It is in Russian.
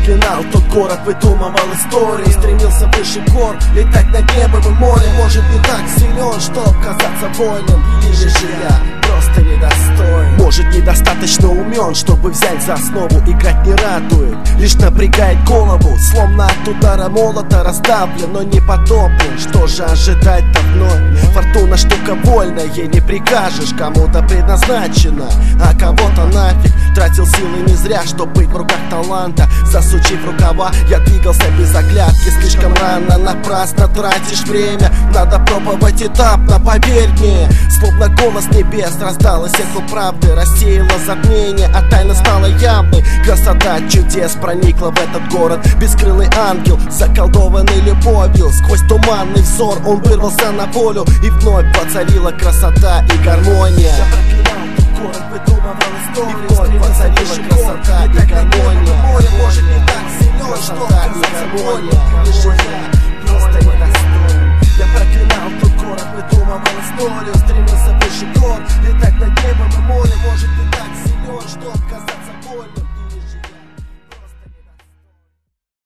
проклинал тот город, выдумывал истории, стремился выше гор, летать над небом и морем. Может, не так силен, чтоб казаться воином, или же я просто недостоин. Может, недостаточно умен, чтобы взять за основу. Играть не радует, лишь напрягает голову, словно от удара молота раздавлен, но не потоплен. Что же ожидать-то вновь? Фортуна штука вольная, ей не прикажешь. Кому-то предназначена, а кого-то нафиг. Тратил силы не зря, чтоб быть в руках таланта. Засучив рукава, я двигался без оглядки. Слишком рано, напрасно тратишь время. Надо пробовать этапно, поверь мне. Словно голос небес раздалось эхо правды, рассеяло затмение, а тайна стала явной. Красота чудес проникла в этот город. Бескрылый ангел, заколдованный любовью. Сквозь туманный взор он вырвался на волю, и вновь воцарила красота и гармония. Я проклинал тот город, выдумывал истории, и вновь воцарила красота и гармония. Может, не так силен, что казаться воином, лишь я просто недостоин. Я проклинал тот город, выдумывал историю, стремился выше гор, летать